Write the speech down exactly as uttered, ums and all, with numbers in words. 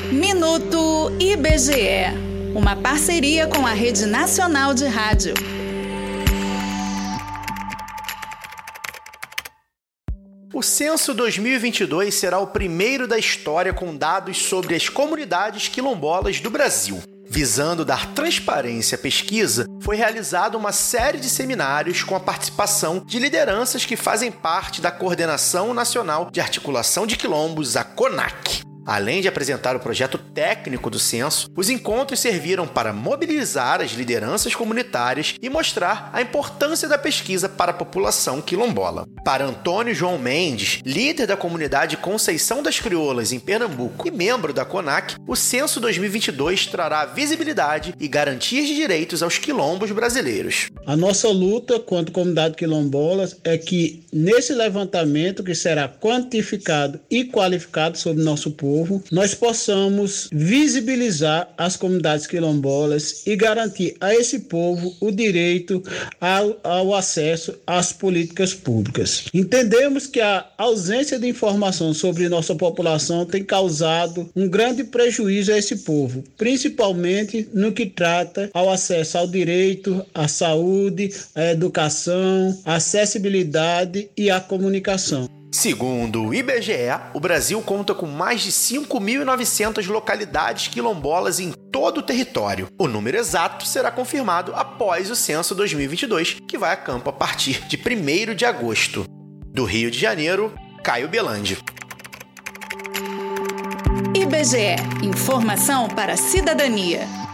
Minuto I B G E, uma parceria com a Rede Nacional de Rádio. O Censo dois mil e vinte e dois será o primeiro da história com dados sobre as comunidades quilombolas do Brasil. Visando dar transparência à pesquisa, foi realizada uma série de seminários com a participação de lideranças que fazem parte da Coordenação Nacional de Articulação de Quilombos, a CONAC. Além de apresentar o projeto técnico do censo, os encontros serviram para mobilizar as lideranças comunitárias e mostrar a importância da pesquisa para a população quilombola. Para Antônio João Mendes, líder da comunidade Conceição das Crioulas em Pernambuco e membro da CONAC, o Censo dois mil e vinte e dois trará visibilidade e garantias de direitos aos quilombos brasileiros. A nossa luta contra a comunidade quilombola é que, nesse levantamento que será quantificado e qualificado sobre nosso povo, nós possamos visibilizar as comunidades quilombolas e garantir a esse povo o direito ao, ao acesso às políticas públicas. Entendemos que a ausência de informação sobre nossa população tem causado um grande prejuízo a esse povo, principalmente no que trata ao acesso ao direito, à saúde, à educação, à acessibilidade e à comunicação. Segundo o I B G E, o Brasil conta com mais de cinco mil e novecentas localidades quilombolas em todo o território. O número exato será confirmado após o Censo dois mil e vinte e dois, que vai a campo a partir de primeiro de agosto. Do Rio de Janeiro, Caio Belandi. I B G E, informação para a cidadania.